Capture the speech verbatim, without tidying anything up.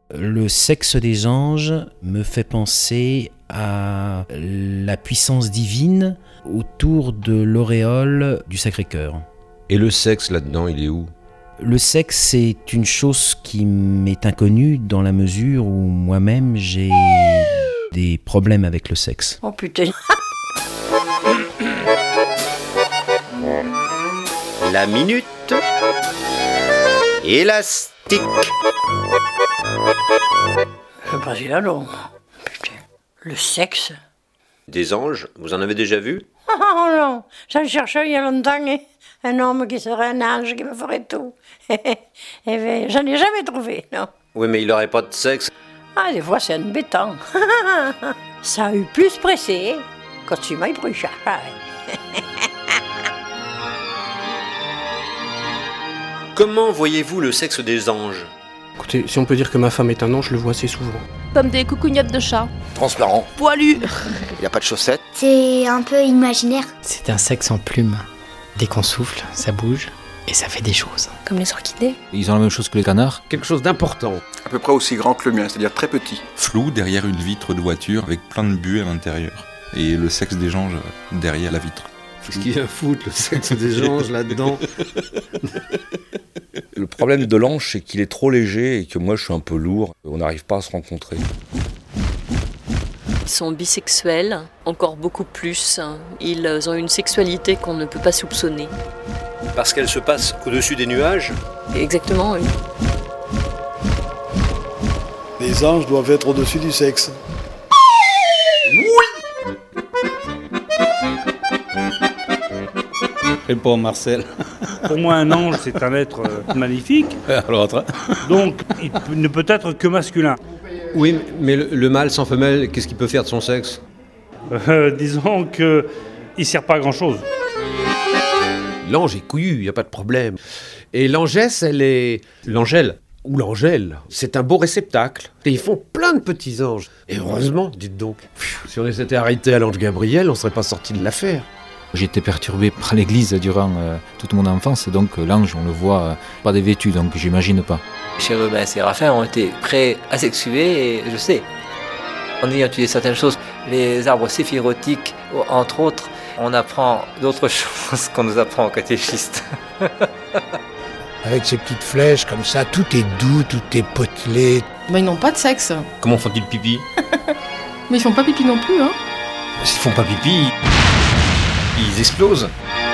Le sexe des anges me fait penser à la puissance divine autour de l'auréole du Sacré-Cœur. Et le sexe là-dedans, il est où ? Le sexe, c'est une chose qui m'est inconnue dans la mesure où moi-même j'ai des problèmes avec le sexe. Oh putain. La minute élastique. Je passe là long. Putain. Le sexe. Des anges, vous en avez déjà vu ? Oh non, j'en cherchais il y a longtemps, hein. Un homme qui serait un ange, qui me ferait tout. Et ben, j'en ai jamais trouvé, non. Oui, mais il n'aurait pas de sexe. Ah, des fois, c'est embêtant. Ça a eu plus pressé quand tu m'as ébruché. Comment voyez-vous le sexe des anges ? Écoutez, si on peut dire que ma femme est un ange, je le vois assez souvent. Comme des coucougnettes de chat. Transparent. Poilu. Il n'y a pas de chaussettes. C'est un peu imaginaire. C'est un sexe en plume. Dès qu'on souffle, ça bouge et ça fait des choses. Comme les orchidées. Ils ont la même chose que les canards. Quelque chose d'important. À peu près aussi grand que le mien, c'est-à-dire très petit. Flou derrière une vitre de voiture avec plein de buées à l'intérieur. Et le sexe des anges derrière la vitre. Qu'est-ce qu'il vient foutre, le sexe des anges là-dedans ? Le problème de l'ange, c'est qu'il est trop léger et que moi je suis un peu lourd. On n'arrive pas à se rencontrer. Ils sont bisexuels, encore beaucoup plus. Ils ont une sexualité qu'on ne peut pas soupçonner. Parce qu'elle se passe au-dessus des nuages ? Exactement, oui. Les anges doivent être au-dessus du sexe. Oui. Réponds Marcel. Pour moi, un ange, c'est un être magnifique. L'autre. Donc, il ne peut être que masculin. Oui, mais le, le mâle sans femelle, qu'est-ce qu'il peut faire de son sexe ? euh, Disons qu'il ne sert pas à grand-chose. L'ange est couillu, il n'y a pas de problème. Et l'angesse, elle est... L'angèle, ou l'angèle, c'est un beau réceptacle. Et ils font plein de petits anges. Et heureusement, dites donc. Pfiou, si on s'était arrêté à l'ange Gabriel, on ne serait pas sorti de l'affaire. J'ai été perturbé par l'église durant euh, toute mon enfance, donc euh, l'ange, on le voit euh, pas dévêtu, donc j'imagine pas. Chérubin et Séraphin ont été prêts à sexuer, et je sais, en ayant étudié certaines choses, les arbres séphirotiques, entre autres, on apprend d'autres choses qu'on nous apprend au catéchisme. Avec ces petites flèches comme ça, tout est doux, tout est potelé. Ben, ils n'ont pas de sexe. Comment font-ils pipi ? Mais ils font pas pipi non plus, hein. S'ils font pas pipi, ils explosent.